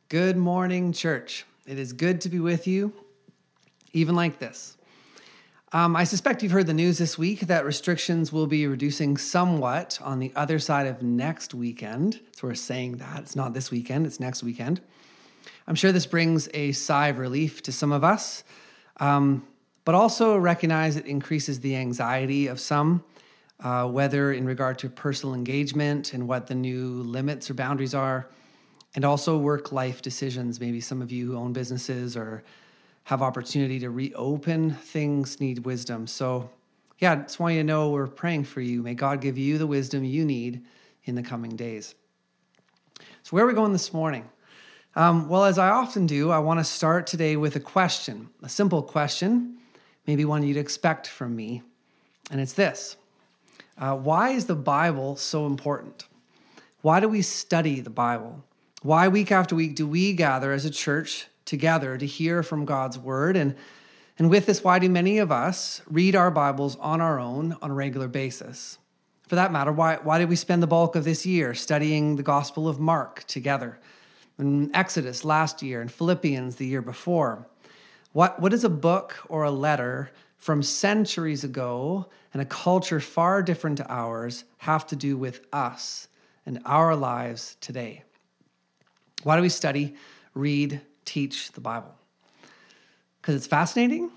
Good morning, church. It is good to be with you, even like this. I suspect you've heard the news this week that restrictions will be reducing somewhat on the other side of next weekend. So we're saying that. It's not this weekend, it's next weekend. I'm sure this brings a sigh of relief to some of us, but also recognize it increases the anxiety of some, whether in regard to personal engagement and what the new limits or boundaries are, and also work-life decisions. Maybe some of you who own businesses or have opportunity to reopen things need wisdom. So I just want you to know we're praying for you. May God give you the wisdom you need in the coming days. So where are we going this morning? Well, as I often do, I want to start today with a question, a simple question, maybe one you'd expect from me. And it's this: why is the Bible so important? Why do we study the Bible? Why week after week do we gather as a church together to hear from God's word? And with this, why do many of us read our Bibles on our own on a regular basis? For that matter, why did we spend the bulk of this year studying the Gospel of Mark together, and Exodus last year, and Philippians the year before? What does a book or a letter from centuries ago and a culture far different to ours have to do with us and our lives today? Why do we study, read, teach the Bible? Because it's fascinating?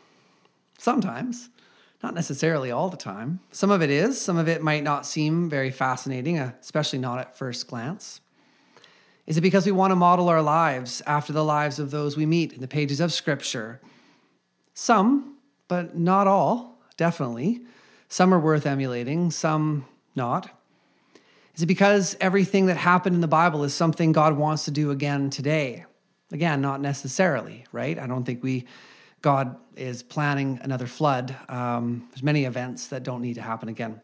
Sometimes. Not necessarily all the time. Some of it is. Some of it might not seem very fascinating, especially not at first glance. Is it because we want to model our lives after the lives of those we meet in the pages of Scripture? Some, but not all, definitely. Some are worth emulating, some not. Is it because everything that happened in the Bible is something God wants to do again today? Again, not necessarily, right? I don't think God is planning another flood. There's many events that don't need to happen again.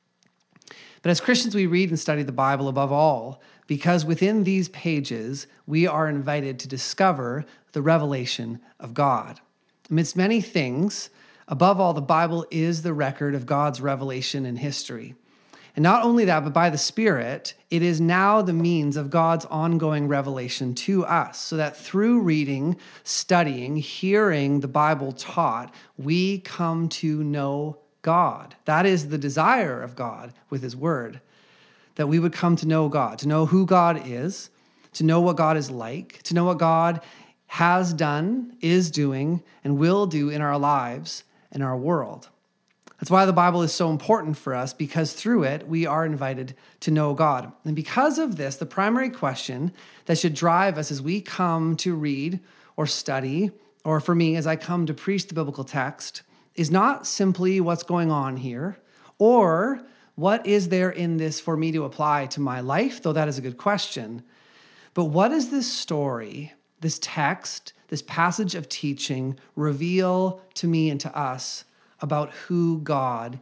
But as Christians, we read and study the Bible above all, because within these pages, we are invited to discover the revelation of God. Amidst many things, above all, the Bible is the record of God's revelation in history. And not only that, but by the Spirit, it is now the means of God's ongoing revelation to us, so that through reading, studying, hearing the Bible taught, we come to know God. That is the desire of God with His Word, that we would come to know God, to know who God is, to know what God is like, to know what God has done, is doing, and will do in our lives and our world. That's why the Bible is so important for us, because through it, we are invited to know God. And because of this, the primary question that should drive us as we come to read or study, or for me, as I come to preach the biblical text, is not simply what's going on here, or what is there in this for me to apply to my life, though that is a good question. But what does this story, this text, this passage of teaching reveal to me and to us about who God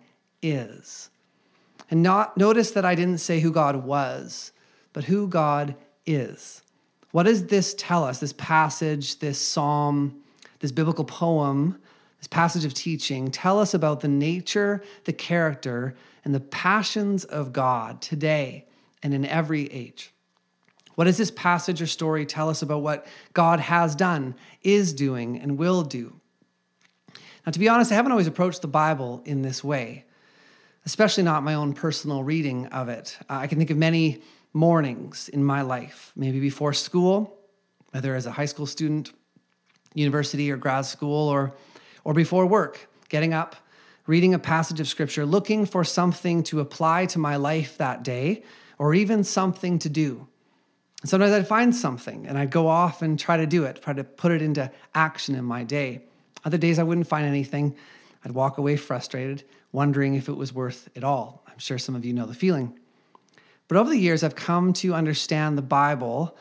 is? And notice that I didn't say who God was, but who God is. What does this tell us, this passage, this psalm, this biblical poem, this passage of teaching, tell us about the nature, the character, and the passions of God today and in every age? What does this passage or story tell us about what God has done, is doing, and will do? Now, to be honest, I haven't always approached the Bible in this way, especially not my own personal reading of it. I can think of many mornings in my life, maybe before school, whether as a high school student, university or grad school, or before work, getting up, reading a passage of Scripture, looking for something to apply to my life that day, or even something to do. And sometimes I'd find something, and I'd go off and try to do it, try to put it into action in my day. Other days I wouldn't find anything. I'd walk away frustrated, wondering if it was worth it all. I'm sure some of you know the feeling. But over the years, I've come to understand the Bible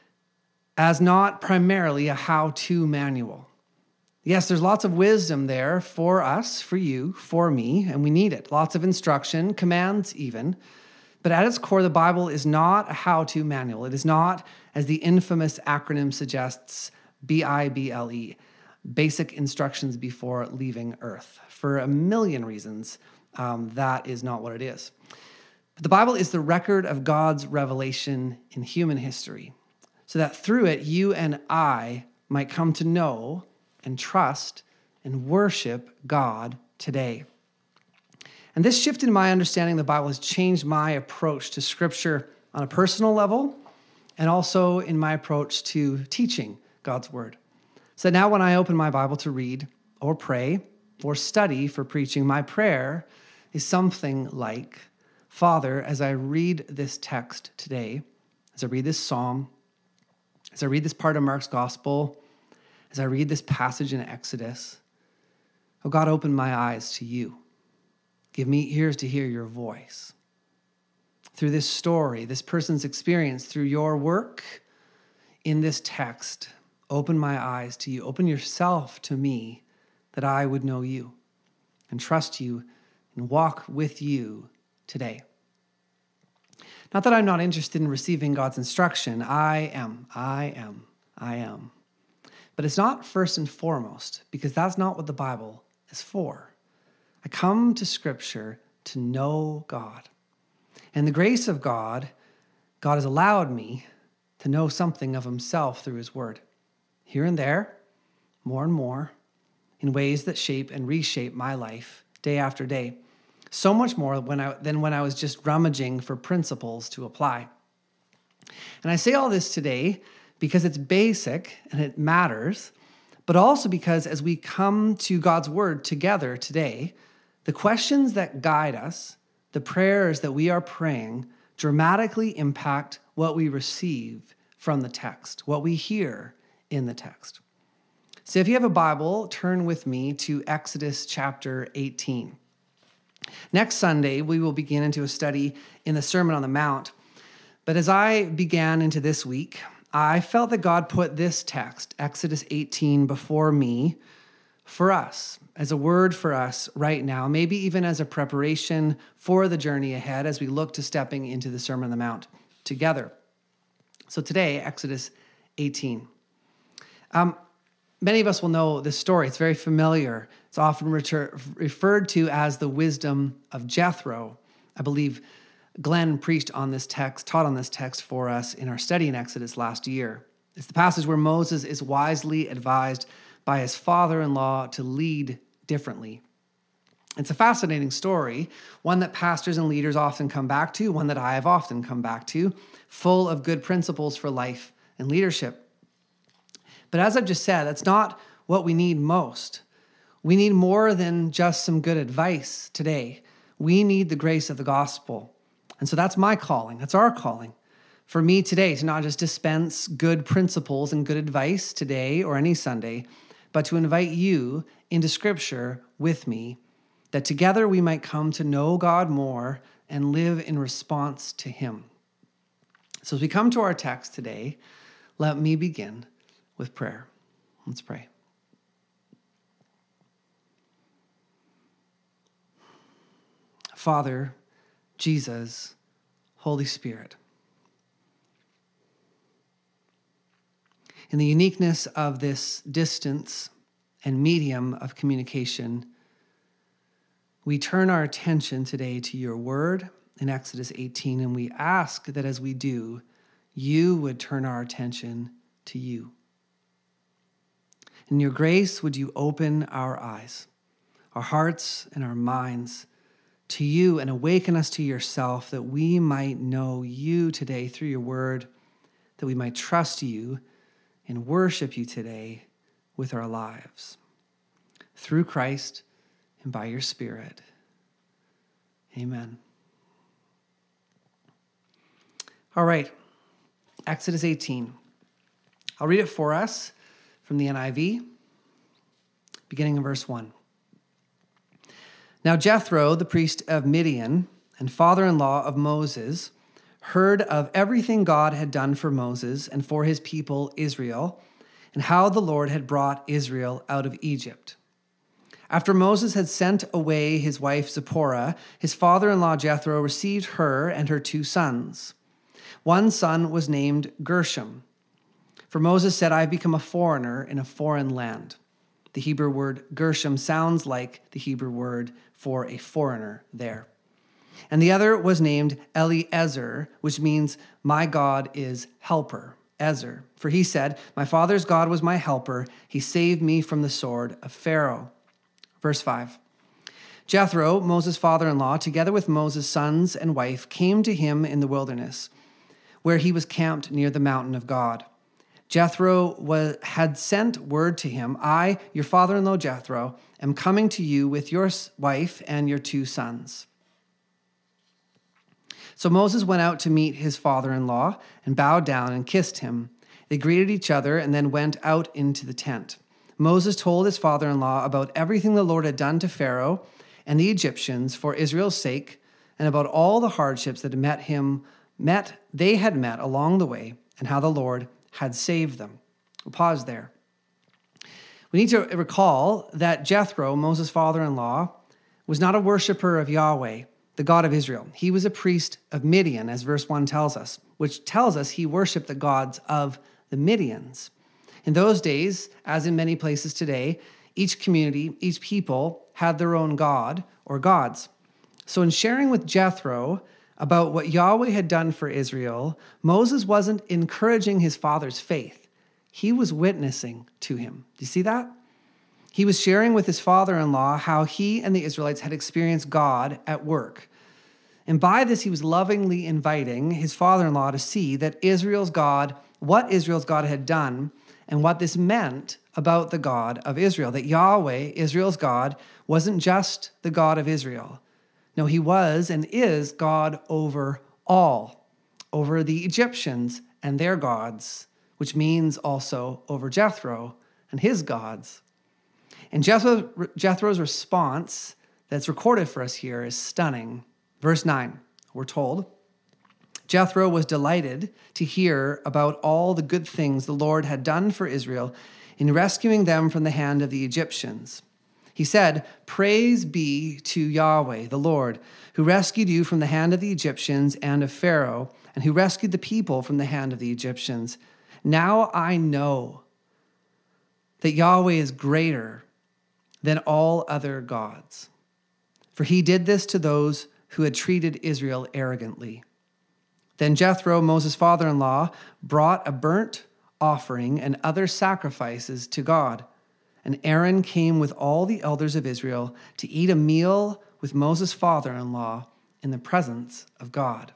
as not primarily a how-to manual. Yes, there's lots of wisdom there for us, for you, for me, and we need it. Lots of instruction, commands even. But at its core, the Bible is not a how-to manual. It is not, as the infamous acronym suggests, BIBLE. Basic instructions before leaving Earth. For a million reasons, that is not what it is. But the Bible is the record of God's revelation in human history. so that through it you and I might come to know and trust and worship God today. And this shift in my understanding of the Bible has changed my approach to Scripture on a personal level and also in my approach to teaching God's Word. So now when I open my Bible to read or pray or study for preaching, my prayer is something like, Father, as I read this text today, as I read this psalm, as I read this part of Mark's gospel, as I read this passage in Exodus, oh God, open my eyes to you. Give me ears to hear your voice. Through this story, this person's experience, through your work in this text, open my eyes to you. Open yourself to me that I would know you and trust you and walk with you today. Not that I'm not interested in receiving God's instruction. I am. But it's not first and foremost, because that's not what the Bible is for. I come to Scripture to know God. And the grace of God, God has allowed me to know something of himself through his word. Here and there, more and more, in ways that shape and reshape my life day after day. So much more than when I was just rummaging for principles to apply. And I say all this today because it's basic and it matters, but also because as we come to God's word together today, the questions that guide us, the prayers that we are praying, dramatically impact what we receive from the text, what we hear in the text. So if you have a Bible, turn with me to Exodus chapter 18. Next Sunday, we will begin into a study in the Sermon on the Mount. But as I began into this week, I felt that God put this text, Exodus 18, before me for us, as a word for us right now, maybe even as a preparation for the journey ahead as we look to stepping into the Sermon on the Mount together. So today, Exodus 18. Many of us will know this story. It's very familiar. It's often referred to as the wisdom of Jethro. I believe Glenn preached on this text, taught on this text for us in our study in Exodus last year. It's the passage where Moses is wisely advised by his father-in-law to lead differently. It's a fascinating story, one that pastors and leaders often come back to, one that I have often come back to, full of good principles for life and leadership. But as I've just said, that's not what we need most. We need more than just some good advice today. We need the grace of the gospel. And so that's my calling. That's our calling for me today, to not just dispense good principles and good advice today or any Sunday, but to invite you into Scripture with me, that together we might come to know God more and live in response to him. So as we come to our text today, let me begin with prayer. Let's pray. Father, Jesus, Holy Spirit, in the uniqueness of this distance and medium of communication, we turn our attention today to your word in Exodus 18, and we ask that as we do, you would turn our attention to you. In your grace, would you open our eyes, our hearts and our minds to you, and awaken us to yourself, that we might know you today through your word, that we might trust you and worship you today with our lives. Through Christ and by your Spirit. Amen. All right, Exodus 18. I'll read it for us from the NIV, beginning in verse 1. Now Jethro, the priest of Midian and father-in-law of Moses, heard of everything God had done for Moses and for his people Israel, and how the Lord had brought Israel out of Egypt. After Moses had sent away his wife Zipporah, his father-in-law Jethro received her and her 2 sons. One son was named Gershom. For Moses said, I have become a foreigner in a foreign land. The Hebrew word Gershom sounds like the Hebrew word for a foreigner there. And the other was named Eliezer, which means my God is helper. Ezer. For he said, my father's God was my helper. He saved me from the sword of Pharaoh. Verse 5. Jethro, Moses' father-in-law, together with Moses' sons and wife, came to him in the wilderness, where he was camped near the mountain of God. Jethro had sent word to him, I, your father-in-law Jethro, am coming to you with your wife and your 2 sons. So Moses went out to meet his father-in-law and bowed down and kissed him. They greeted each other and then went out into the tent. Moses told his father-in-law about everything the Lord had done to Pharaoh and the Egyptians for Israel's sake, and about all the hardships that they had met along the way, and how the Lord had saved them. We'll pause there. We need to recall that Jethro, Moses' father-in-law, was not a worshiper of Yahweh, the God of Israel. He was a priest of Midian, as verse 1 tells us, which tells us he worshiped the gods of the Midians. In those days, as in many places today, each community, each people had their own god or gods. So in sharing with Jethro about what Yahweh had done for Israel, Moses wasn't encouraging his father's faith. He was witnessing to him. Do you see that? He was sharing with his father-in-law how he and the Israelites had experienced God at work. And by this, he was lovingly inviting his father-in-law to see that what Israel's God had done, and what this meant about the God of Israel, that Yahweh, Israel's God, wasn't just the God of Israel. No, he was and is God over all, over the Egyptians and their gods, which means also over Jethro and his gods. And Jethro's response that's recorded for us here is stunning. Verse 9, we're told, Jethro was delighted to hear about all the good things the Lord had done for Israel in rescuing them from the hand of the Egyptians. He said, praise be to Yahweh, the Lord, who rescued you from the hand of the Egyptians and of Pharaoh, and who rescued the people from the hand of the Egyptians. Now I know that Yahweh is greater than all other gods, for he did this to those who had treated Israel arrogantly. Then Jethro, Moses' father-in-law, brought a burnt offering and other sacrifices to God. And Aaron came with all the elders of Israel to eat a meal with Moses' father-in-law in the presence of God.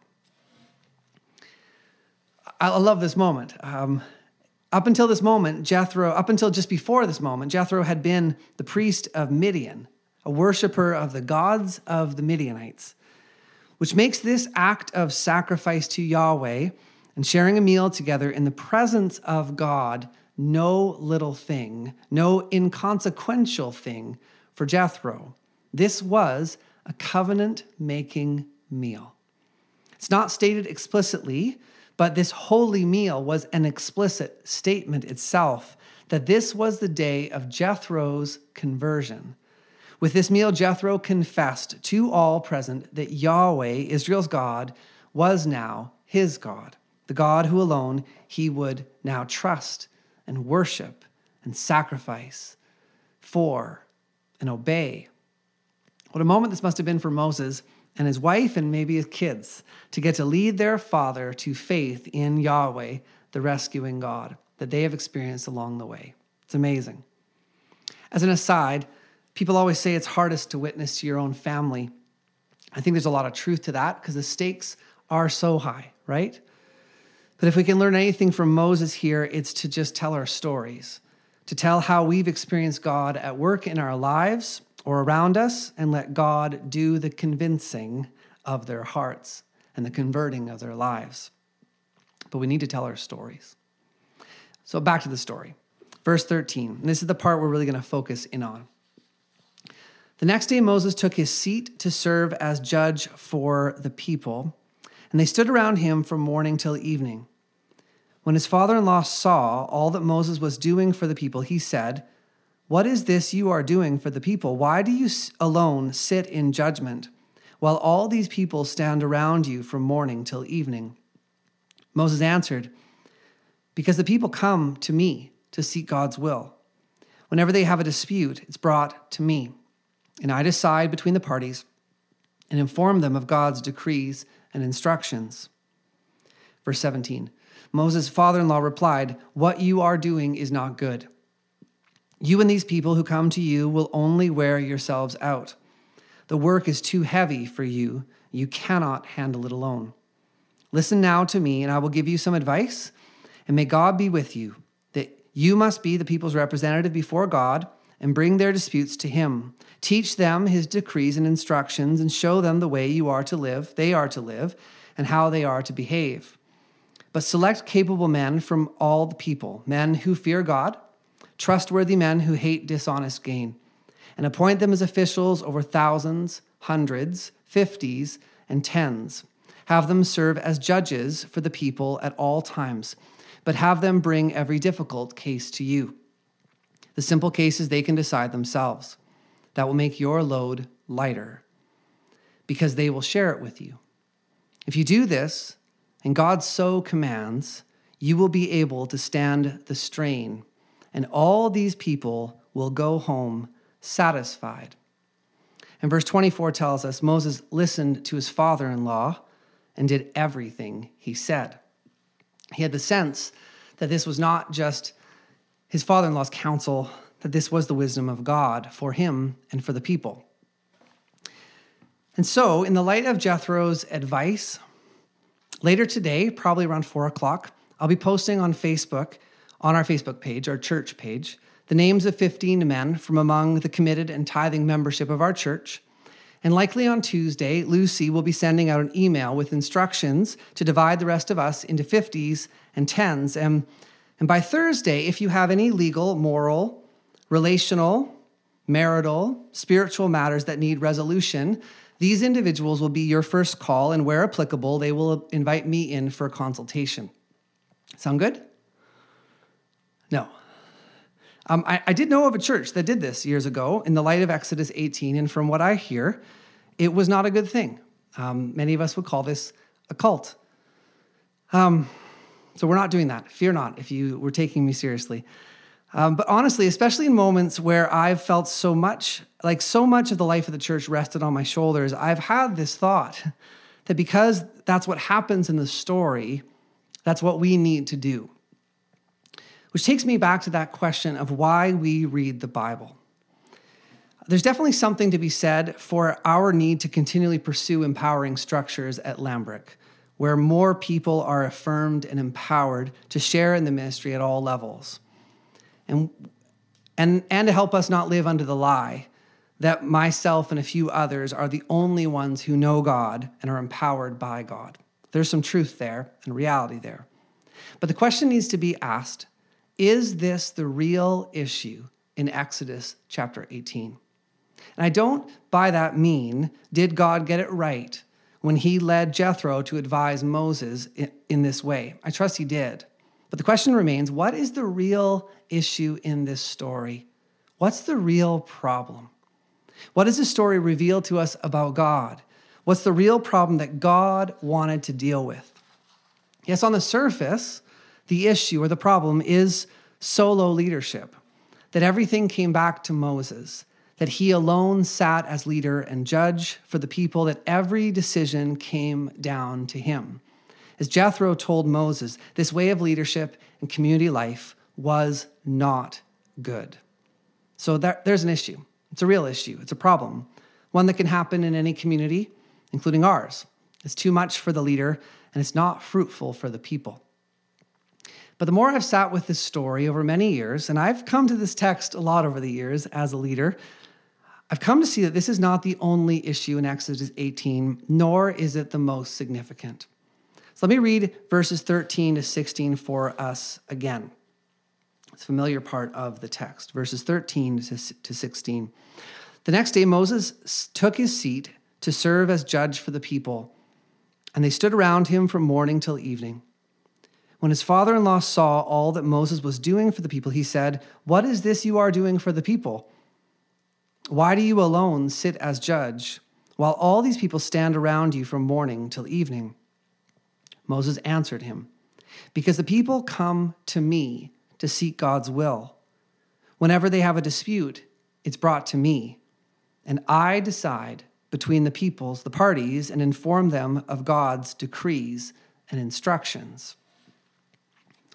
I love this moment. Up until just before this moment, Jethro had been the priest of Midian, a worshiper of the gods of the Midianites, which makes this act of sacrifice to Yahweh and sharing a meal together in the presence of God no little thing, no inconsequential thing for Jethro. This was a covenant-making meal. It's not stated explicitly, but this holy meal was an explicit statement itself that this was the day of Jethro's conversion. With this meal, Jethro confessed to all present that Yahweh, Israel's God, was now his God, the God who alone he would now trust and worship and sacrifice for and obey. What a moment this must have been for Moses and his wife and maybe his kids to get to lead their father to faith in Yahweh, the rescuing God that they have experienced along the way. It's amazing. As an aside, people always say it's hardest to witness to your own family. I think there's a lot of truth to that because the stakes are so high, right? But if we can learn anything from Moses here, it's to just tell our stories, to tell how we've experienced God at work in our lives or around us, and let God do the convincing of their hearts and the converting of their lives. But we need to tell our stories. So back to the story. Verse 13, and this is the part we're really going to focus in on. The next day, Moses took his seat to serve as judge for the people, and they stood around him from morning till evening. When his father-in-law saw all that Moses was doing for the people, he said, "What is this you are doing for the people? Why do you alone sit in judgment, while all these people stand around you from morning till evening?" Moses answered, "Because the people come to me to seek God's will. Whenever they have a dispute, it's brought to me, and I decide between the parties and inform them of God's decrees and instructions." Verse 17, Moses' father-in-law replied, "What you are doing is not good. You and these people who come to you will only wear yourselves out. The work is too heavy for you. You cannot handle it alone. Listen now to me, and I will give you some advice, and may God be with you, that you must be the people's representative before God and bring their disputes to him. Teach them his decrees and instructions and show them the way they are to live, and how they are to behave. But select capable men from all the people, men who fear God, trustworthy men who hate dishonest gain, and appoint them as officials over thousands, hundreds, fifties, and tens. Have them serve as judges for the people at all times, but have them bring every difficult case to you. The simple cases they can decide themselves. That will make your load lighter, because they will share it with you. If you do this, and God so commands, you will be able to stand the strain, and all these people will go home satisfied." And verse 24 tells us Moses listened to his father-in-law and did everything he said. He had the sense that this was not just his father-in-law's counsel, that this was the wisdom of God for him and for the people. And so, in the light of Jethro's advice, later today, probably around 4 o'clock, I'll be posting on Facebook, on our Facebook page, our church page, the names of 15 men from among the committed and tithing membership of our church. And likely on Tuesday, Lucy will be sending out an email with instructions to divide the rest of us into 50s and 10s. And by Thursday, if you have any legal, moral, relational, marital, spiritual matters that need resolution, these individuals will be your first call, and where applicable, they will invite me in for a consultation. Sound good? No. I did know of a church that did this years ago in the light of Exodus 18, and from what I hear, it was not a good thing. Many of us would call this a cult. So we're not doing that. Fear not if you were taking me seriously. But honestly, especially in moments where I've felt so much of the life of the church rested on my shoulders, I've had this thought that because that's what happens in the story, that's what we need to do. Which takes me back to that question of why we read the Bible. There's definitely something to be said for our need to continually pursue empowering structures at Lambrick, where more people are affirmed and empowered to share in the ministry at all levels. And to help us not live under the lie that myself and a few others are the only ones who know God and are empowered by God. There's some truth there and reality there. But the question needs to be asked, is this the real issue in Exodus chapter 18? And I don't by that mean, did God get it right when he led Jethro to advise Moses in this way? I trust he did. But the question remains, what is the real issue in this story? What's the real problem? What does this story reveal to us about God? What's the real problem that God wanted to deal with? Yes, on the surface, the issue or the problem is solo leadership, that everything came back to Moses, that he alone sat as leader and judge for the people, that every decision came down to him. As Jethro told Moses, this way of leadership and community life was not good. So there's an issue. It's a real issue. It's a problem, one that can happen in any community, including ours. It's too much for the leader, and it's not fruitful for the people. But the more I've sat with this story over many years, and I've come to this text a lot over the years as a leader, I've come to see that this is not the only issue in Exodus 18, nor is it the most significant. So let me read verses 13 to 16 for us again. It's a familiar part of the text, verses 13 to 16. The next day, Moses took his seat to serve as judge for the people, and they stood around him from morning till evening. When his father-in-law saw all that Moses was doing for the people, he said, "What is this you are doing for the people? Why do you alone sit as judge, while all these people stand around you from morning till evening?" Moses answered him, "Because the people come to me to seek God's will. Whenever they have a dispute, it's brought to me, and I decide between the peoples, the parties, and inform them of God's decrees and instructions."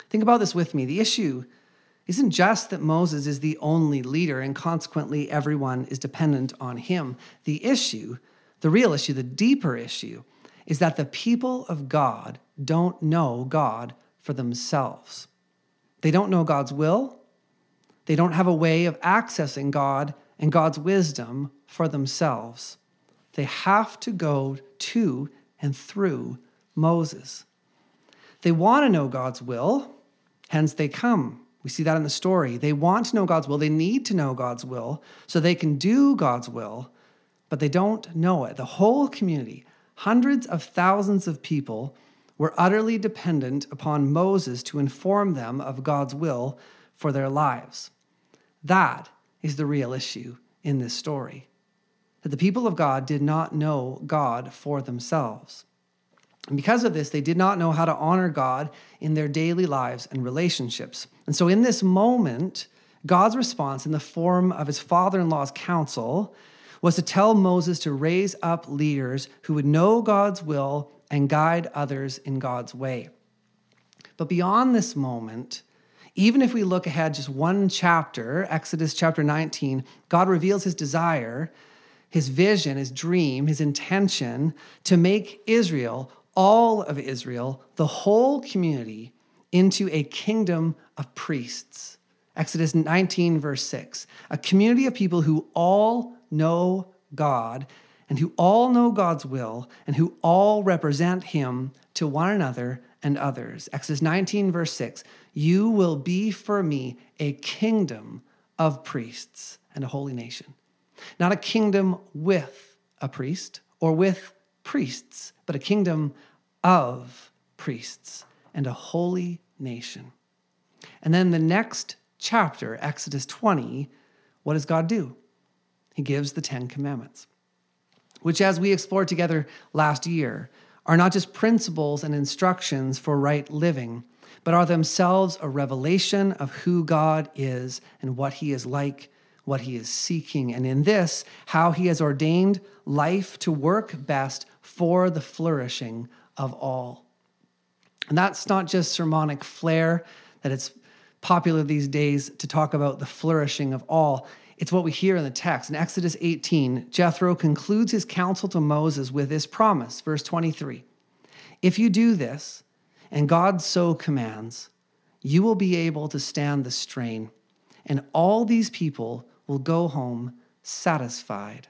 Think about this with me. The issue isn't just that Moses is the only leader and consequently everyone is dependent on him. The issue, the real issue, the deeper issue, is that the people of God don't know God for themselves. They don't know God's will. They don't have a way of accessing God and God's wisdom for themselves. They have to go to and through Moses. They want to know God's will, hence they come. We see that in the story. They want to know God's will. They need to know God's will so they can do God's will, but they don't know it. The whole community, hundreds of thousands of people, were utterly dependent upon Moses to inform them of God's will for their lives. That is the real issue in this story, that the people of God did not know God for themselves. And because of this, they did not know how to honor God in their daily lives and relationships. And so in this moment, God's response in the form of his father-in-law's counsel was to tell Moses to raise up leaders who would know God's will and guide others in God's way. But beyond this moment, even if we look ahead just one chapter, Exodus chapter 19, God reveals his desire, his vision, his dream, his intention to make Israel, all of Israel, the whole community, into a kingdom of priests. Exodus 19, verse 6, a community of people who all know God and who all know God's will and who all represent him to one another and others. Exodus 19, verse 6, you will be for me a kingdom of priests and a holy nation. Not a kingdom with a priest or with priests, but a kingdom of priests and a holy nation. And then the next chapter, Exodus 20, what does God do? He gives the 10 Commandments, which, as we explored together last year, are not just principles and instructions for right living, but are themselves a revelation of who God is and what he is like, what he is seeking, and in this, how he has ordained life to work best for the flourishing of all. And that's not just sermonic flair, that it's popular these days to talk about the flourishing of all. It's what we hear in the text. In Exodus 18, Jethro concludes his counsel to Moses with this promise, verse 23. If you do this, and God so commands, you will be able to stand the strain, and all these people will go home satisfied.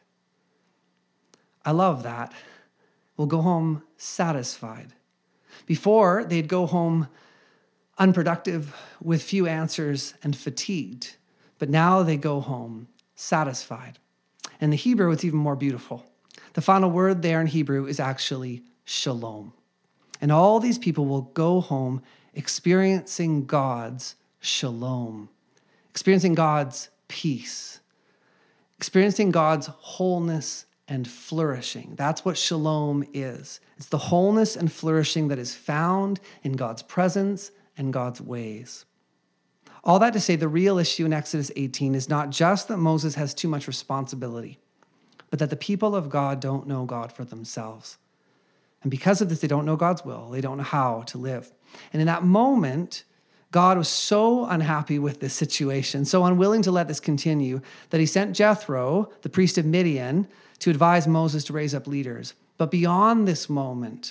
I love that. Will go home satisfied. Before, they'd go home unproductive, with few answers and fatigued. But now they go home satisfied. In the Hebrew, it's even more beautiful. The final word there in Hebrew is actually shalom. And all these people will go home experiencing God's shalom, experiencing God's peace, experiencing God's wholeness and flourishing. That's what shalom is. It's the wholeness and flourishing that is found in God's presence and God's ways. All that to say, the real issue in Exodus 18 is not just that Moses has too much responsibility, but that the people of God don't know God for themselves. And because of this, they don't know God's will. They don't know how to live. And in that moment, God was so unhappy with this situation, so unwilling to let this continue, that he sent Jethro, the priest of Midian, to advise Moses to raise up leaders. But beyond this moment,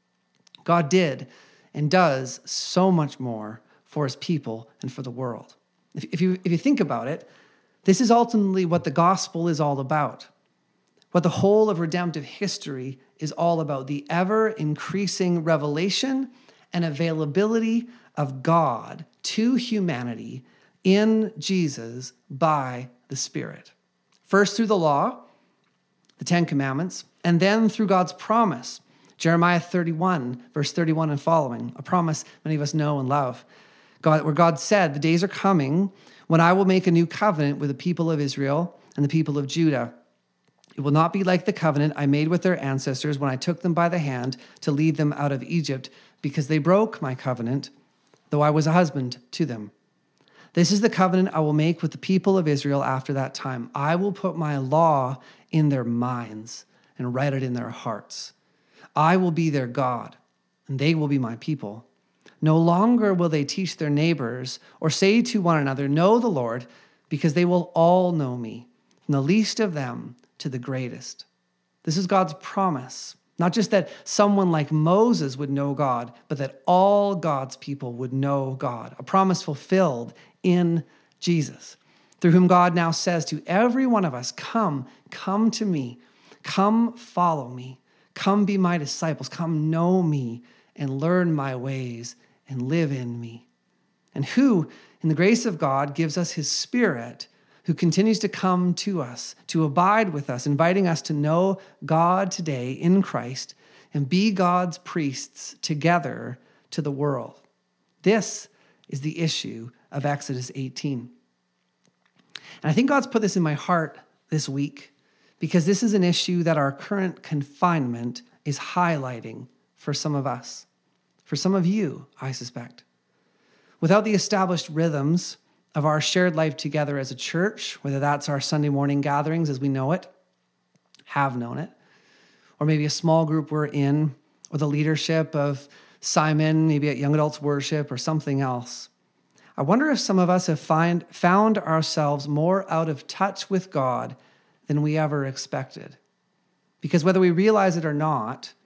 God did and does so much more for his people and for the world. If you think about it, this is ultimately what the gospel is all about. What the whole of redemptive history is all about, the ever-increasing revelation and availability of God to humanity in Jesus by the Spirit. First through the law, the 10 Commandments, and then through God's promise, Jeremiah 31, verse 31 and following, a promise many of us know and love, where God said, the days are coming when I will make a new covenant with the people of Israel and the people of Judah. It will not be like the covenant I made with their ancestors when I took them by the hand to lead them out of Egypt, because they broke my covenant, though I was a husband to them. This is the covenant I will make with the people of Israel after that time. I will put my law in their minds and write it in their hearts. I will be their God, and they will be my people. No longer will they teach their neighbors or say to one another, 'Know the Lord,' because they will all know me, from the least of them to the greatest." This is God's promise. Not just that someone like Moses would know God, but that all God's people would know God. A promise fulfilled in Jesus, through whom God now says to every one of us, come to me, come follow me, come be my disciples, come know me and learn my ways and live in me. And who, in the grace of God, gives us his Spirit, who continues to come to us, to abide with us, inviting us to know God today in Christ and be God's priests together to the world. This is the issue of Exodus 18. And I think God's put this in my heart this week because this is an issue that our current confinement is highlighting for some of us, for some of you, I suspect. Without the established rhythms of our shared life together as a church, whether that's our Sunday morning gatherings as we know it, have known it, or maybe a small group we're in, or the leadership of Simon, maybe at Young Adults Worship or something else. I wonder if some of us have found ourselves more out of touch with God than we ever expected. Because whether we realized it or not,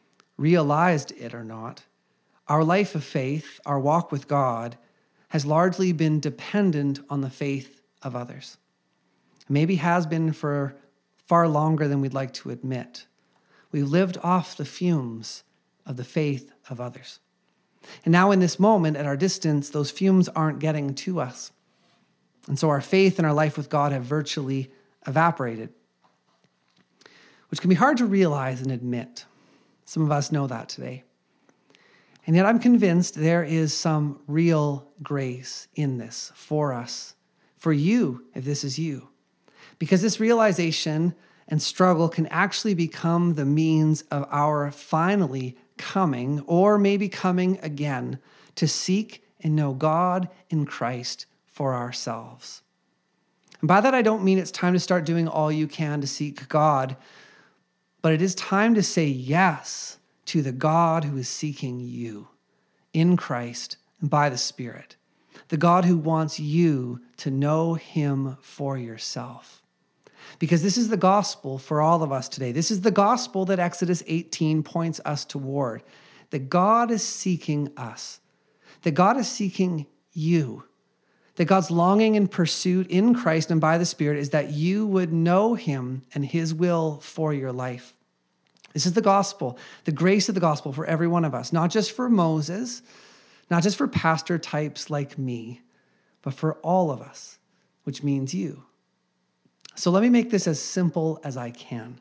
our life of faith, our walk with God, has largely been dependent on the faith of others. Maybe has been for far longer than we'd like to admit. We've lived off the fumes of the faith of others. And now in this moment, at our distance, those fumes aren't getting to us. And so our faith and our life with God have virtually evaporated, which can be hard to realize and admit. Some of us know that today. And yet I'm convinced there is some real grace in this for us, for you, if this is you. Because this realization and struggle can actually become the means of our finally coming, or maybe coming again, to seek and know God in Christ for ourselves. And by that I don't mean it's time to start doing all you can to seek God, but it is time to say yes to the God who is seeking you in Christ and by the Spirit. The God who wants you to know him for yourself. Because this is the gospel for all of us today. This is the gospel that Exodus 18 points us toward. That God is seeking us. That God is seeking you. That God's longing and pursuit in Christ and by the Spirit is that you would know him and his will for your life. This is the gospel, the grace of the gospel for every one of us, not just for Moses, not just for pastor types like me, but for all of us, which means you. So let me make this as simple as I can.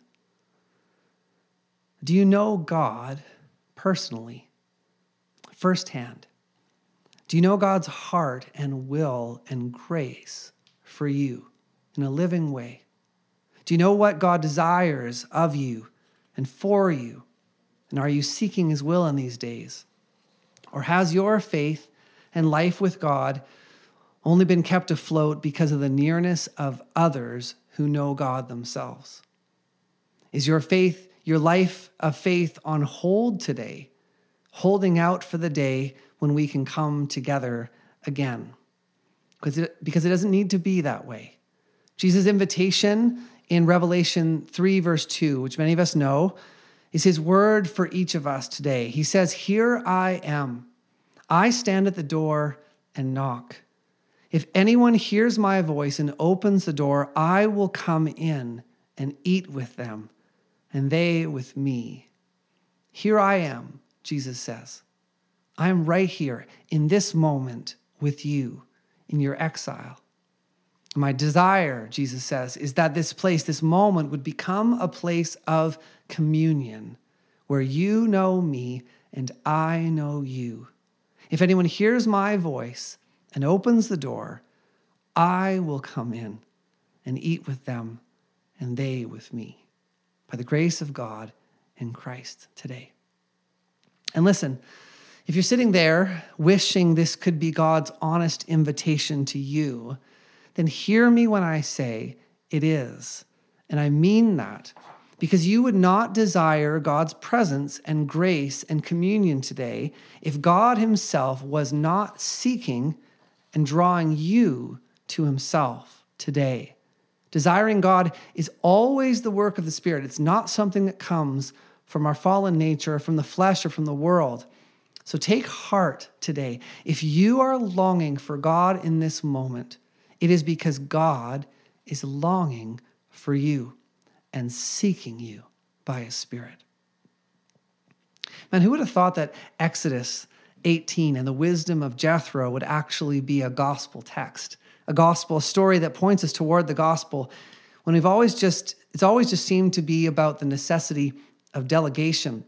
Do you know God personally, firsthand? Do you know God's heart and will and grace for you in a living way? Do you know what God desires of you and for you? And are you seeking his will in these days? Or has your faith and life with God only been kept afloat because of the nearness of others who know God themselves? Is your faith, your life of faith on hold today, holding out for the day when we can come together again? Because it doesn't need to be that way. Jesus' invitation in Revelation 3, verse 2, which many of us know, is his word for each of us today. He says, "Here I am. I stand at the door and knock. If anyone hears my voice and opens the door, I will come in and eat with them, and they with me." Here I am, Jesus says. I am right here in this moment with you in your exile. My desire, Jesus says, is that this place, this moment would become a place of communion where you know me and I know you. If anyone hears my voice and opens the door, I will come in and eat with them and they with me, by the grace of God in Christ today. And listen, if you're sitting there wishing this could be God's honest invitation to you, then hear me when I say it is. And I mean that because you would not desire God's presence and grace and communion today if God himself was not seeking and drawing you to himself today. Desiring God is always the work of the Spirit. It's not something that comes from our fallen nature, or from the flesh, or from the world. So take heart today. If you are longing for God in this moment, it is because God is longing for you and seeking you by his Spirit. Man, who would have thought that Exodus 18 and the wisdom of Jethro would actually be a gospel text, a story that points us toward the gospel, when it's always just seemed to be about the necessity of delegation.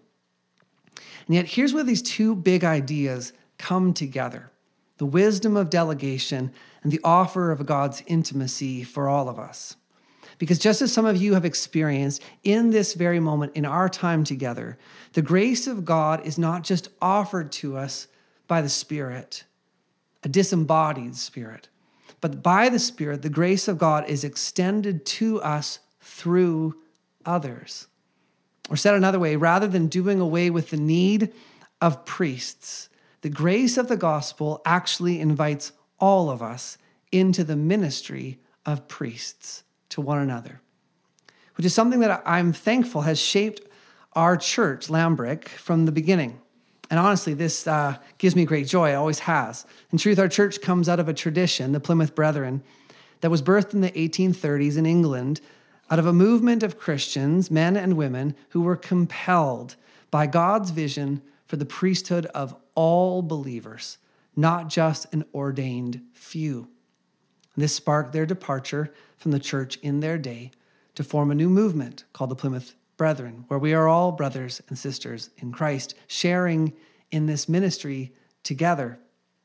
And yet here's where these two big ideas come together: the wisdom of delegation and the offer of God's intimacy for all of us. Because just as some of you have experienced in this very moment in our time together, the grace of God is not just offered to us by the Spirit, a disembodied Spirit, but by the Spirit, the grace of God is extended to us through others. Or said another way, rather than doing away with the need of priests, the grace of the gospel actually invites all of us into the ministry of priests to one another, which is something that I'm thankful has shaped our church, Lambrick, from the beginning. And honestly, this gives me great joy. It always has. In truth, our church comes out of a tradition, the Plymouth Brethren, that was birthed in the 1830s in England out of a movement of Christians, men and women, who were compelled by God's vision for the priesthood of all believers, not just an ordained few. This sparked their departure from the church in their day to form a new movement called the Plymouth Brethren, where we are all brothers and sisters in Christ, sharing in this ministry together.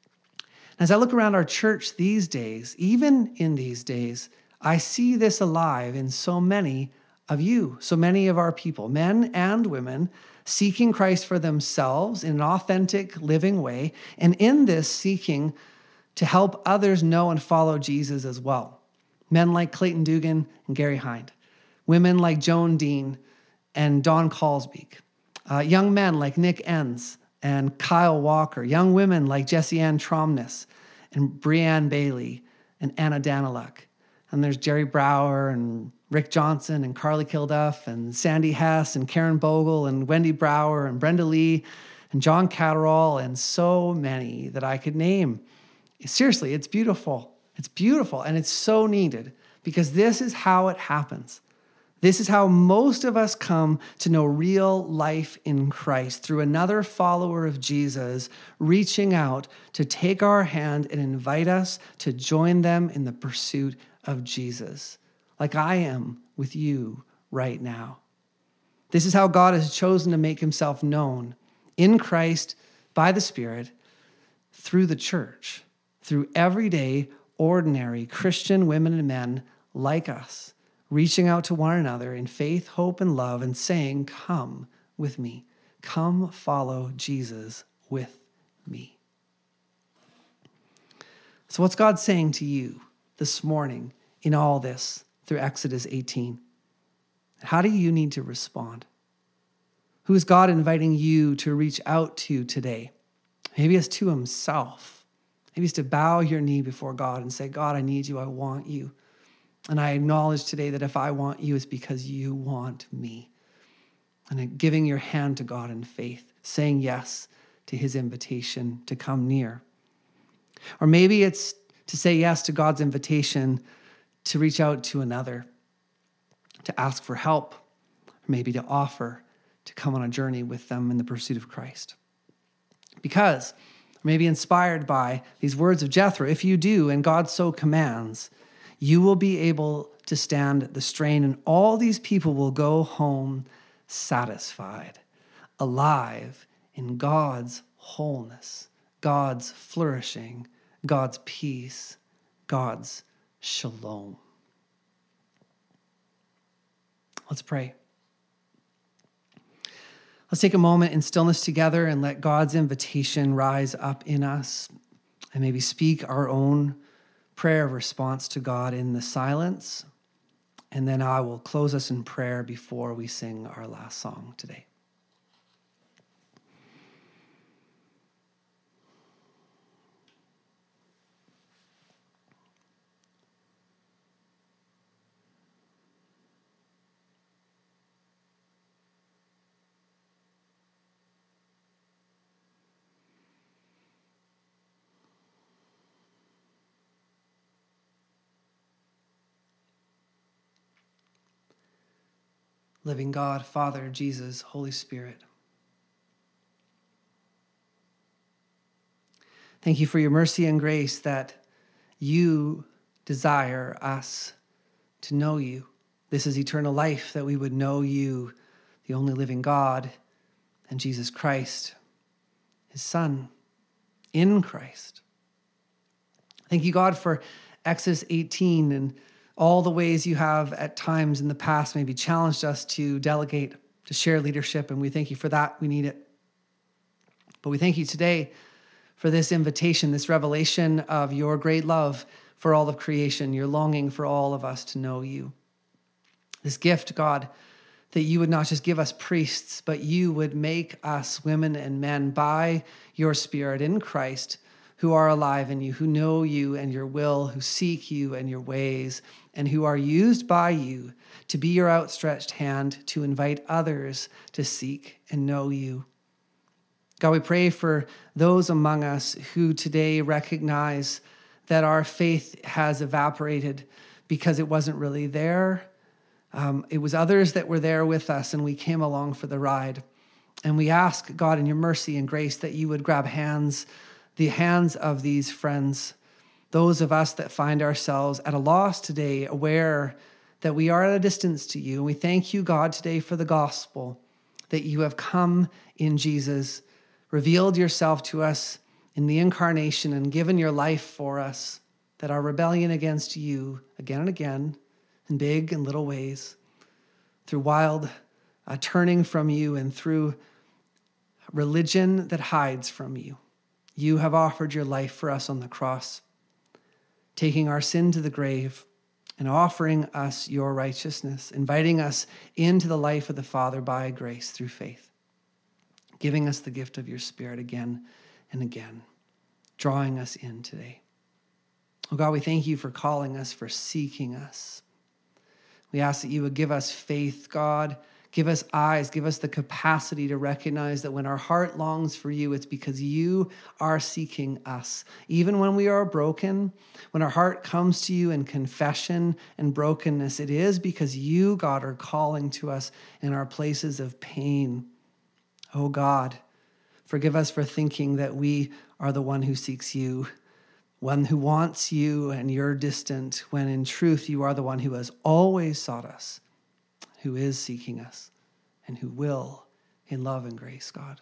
As I look around our church these days, even in these days, I see this alive in so many of you, so many of our people, men and women, seeking Christ for themselves in an authentic, living way, and in this seeking to help others know and follow Jesus as well. Men like Clayton Dugan and Gary Hind, women like Joan Dean and Dawn Callsbeak, young men like Nick Enns and Kyle Walker, young women like Jessie Ann Tromness and Brianne Bailey and Anna Daniluk. And there's Jerry Brower and Rick Johnson and Carly Kilduff and Sandy Hess and Karen Bogle and Wendy Brower and Brenda Lee and John Catterall and so many that I could name. Seriously, it's beautiful. It's beautiful and it's so needed because this is how it happens. This is how most of us come to know real life in Christ, through another follower of Jesus reaching out to take our hand and invite us to join them in the pursuit of Jesus, like I am with you right now. This is how God has chosen to make himself known in Christ by the Spirit through the church, through everyday, ordinary Christian women and men like us, reaching out to one another in faith, hope, and love, and saying, "Come with me. Come follow Jesus with me." So what's God saying to you this morning in all this through Exodus 18? How do you need to respond? Who is God inviting you to reach out to today? Maybe it's to himself. Maybe it's to bow your knee before God and say, "God, I need you. I want you. And I acknowledge today that if I want you, it's because you want me." And giving your hand to God in faith, saying yes to his invitation to come near. Or maybe it's to say yes to God's invitation to reach out to another, to ask for help, or maybe to offer to come on a journey with them in the pursuit of Christ. Because, maybe inspired by these words of Jethro, if you do, and God so commands, you will be able to stand the strain, and all these people will go home satisfied, alive in God's wholeness, God's flourishing, God's peace, God's shalom. Let's pray. Let's take a moment in stillness together and let God's invitation rise up in us, and maybe speak our own prayer of response to God in the silence And then I will close us in prayer before we sing our last song today. Living God, Father, Jesus, Holy Spirit. Thank you for your mercy and grace that you desire us to know you. This is eternal life, that we would know you, the only living God, and Jesus Christ, his Son, in Christ. Thank you, God, for Exodus 18 and all the ways you have at times in the past maybe challenged us to delegate, to share leadership, and we thank you for that. We need it. But we thank you today for this invitation, this revelation of your great love for all of creation, your longing for all of us to know you. This gift, God, that you would not just give us priests, but you would make us women and men by your Spirit in Christ, who are alive in you, who know you and your will, who seek you and your ways, and who are used by you to be your outstretched hand to invite others to seek and know you. God, we pray for those among us who today recognize that our faith has evaporated because it wasn't really there. It was others that were there with us, and we came along for the ride. And we ask, God, in your mercy and grace, that you would grab the hands of these friends, those of us that find ourselves at a loss today, aware that we are at a distance to you. And we thank you, God, today for the gospel, that you have come in Jesus, revealed yourself to us in the incarnation and given your life for us, that our rebellion against you again and again, in big and little ways, through wild turning from you and through religion that hides from you, you have offered your life for us on the cross, taking our sin to the grave and offering us your righteousness, inviting us into the life of the Father by grace through faith, giving us the gift of your Spirit again and again, drawing us in today. Oh God, we thank you for calling us, for seeking us. We ask that you would give us faith, God. Give us eyes, give us the capacity to recognize that when our heart longs for you, it's because you are seeking us. Even when we are broken, when our heart comes to you in confession and brokenness, it is because you, God, are calling to us in our places of pain. Oh God, forgive us for thinking that we are the one who seeks you, one who wants you and you're distant, when in truth you are the one who has always sought us, who is seeking us, and who will in love and grace, God.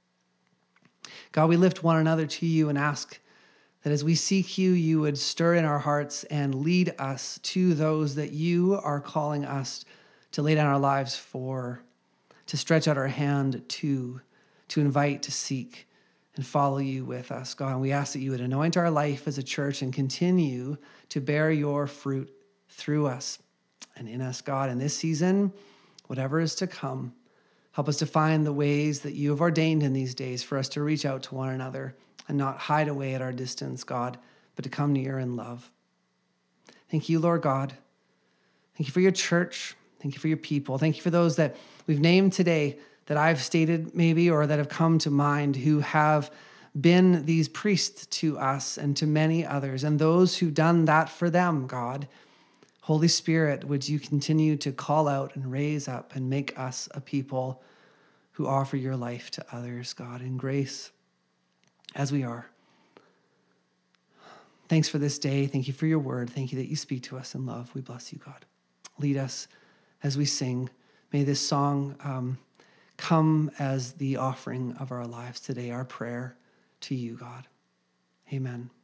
God, we lift one another to you and ask that as we seek you, you would stir in our hearts and lead us to those that you are calling us to lay down our lives for, to stretch out our hand to invite, to seek, and follow you with us, God. And we ask that you would anoint our life as a church and continue to bear your fruit through us and in us, God. In this season, whatever is to come, help us to find the ways that you have ordained in these days for us to reach out to one another and not hide away at our distance, God, but to come near in love. Thank you, Lord God. Thank you for your church. Thank you for your people. Thank you for those that we've named today that I've stated maybe or that have come to mind who have been these priests to us and to many others, and those who've done that for them, God. Holy Spirit, would you continue to call out and raise up and make us a people who offer your life to others, God, in grace as we are. Thanks for this day. Thank you for your word. Thank you that you speak to us in love. We bless you, God. Lead us as we sing. May this song come as the offering of our lives today, our prayer to you, God. Amen.